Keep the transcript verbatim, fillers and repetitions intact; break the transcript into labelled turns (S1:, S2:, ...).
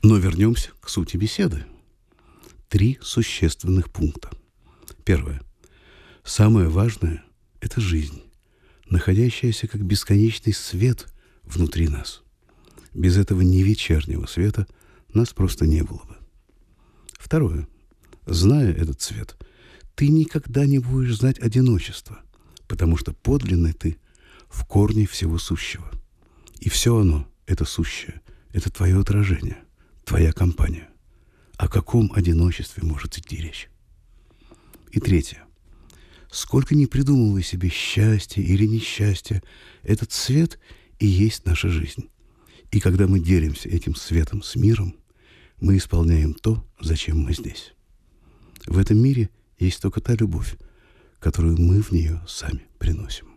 S1: Но вернемся к сути беседы. Три существенных пункта. Первое. Самое важное – это жизнь, находящаяся как бесконечный свет внутри нас. Без этого ни вечернего света нас просто не было бы. Второе. Зная этот свет, ты никогда не будешь знать одиночество, потому что подлинный ты в корне всего сущего. И все оно, это сущее, это твое отражение, твоя компания. О каком одиночестве может идти речь? И третье. Сколько ни придумывай себе счастье или несчастье, этот свет и есть наша жизнь. И когда мы делимся этим светом с миром, мы исполняем то, зачем мы здесь. В этом мире есть только та любовь, которую мы в нее сами приносим.